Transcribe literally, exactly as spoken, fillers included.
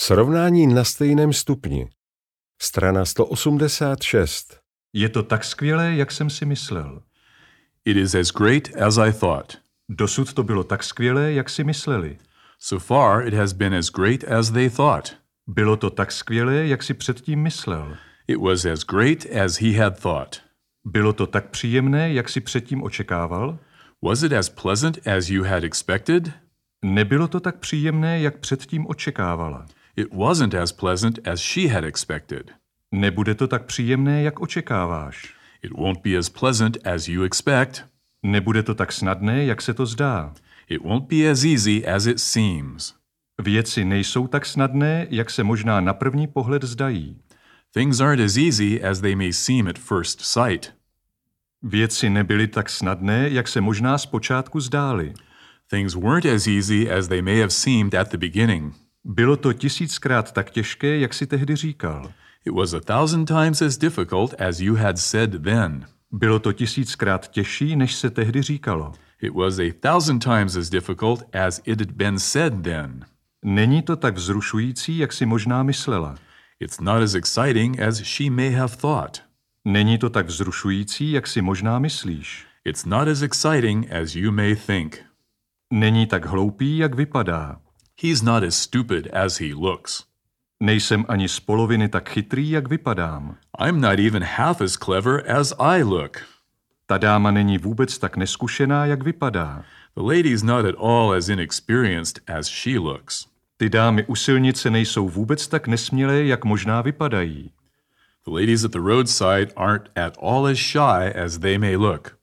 Srovnání na stejném stupni. Strana sto osmdesát šest. Je to tak skvělé, jak jsem si myslel. It is as great as I thought. Dosud to bylo tak skvělé, jak si mysleli. So far it has been as great as they thought. Bylo to tak skvělé, jak si předtím myslel. It was as great as he had thought. Bylo to tak příjemné, jak si předtím očekával. Was it as pleasant as you had expected? Nebylo to tak příjemné, jak předtím očekávala. It wasn't as pleasant as she had expected. Nebude to tak příjemné, jak očekáváš. It won't be as pleasant as you expect. Nebude to tak snadné, jak se to zdá. It won't be as easy as it seems. Věci nejsou tak snadné, jak se možná na první pohled zdají. Things aren't as easy as they may seem at first sight. Věci nebyly tak snadné, jak se možná zpočátku zdály. Things weren't as easy as they may have seemed at the beginning. Bylo to tisíckrát tak těžké, jak si tehdy říkal. It was a thousand times as difficult as you had said then. Bylo to tisíckrát těžší, než se tehdy říkalo. It was a thousand times as difficult as it had been said then. Není to tak vzrušující, jak si možná myslela. It's not as exciting as she may have thought. Není to tak vzrušující, jak si možná myslíš. It's not as exciting as you may think. Není tak hloupý, jak vypadá. He's not as stupid as he looks. Nejsem ani z poloviny tak chytrý, jak vypadám. I'm not even half as clever as I look. Ta dáma není vůbec tak neskušená, jak vypadá. The lady's not at all as inexperienced as she looks. Ty dámy u silnice nejsou vůbec tak nesmělé, jak možná vypadají. The ladies at the roadside aren't at all as shy as they may look.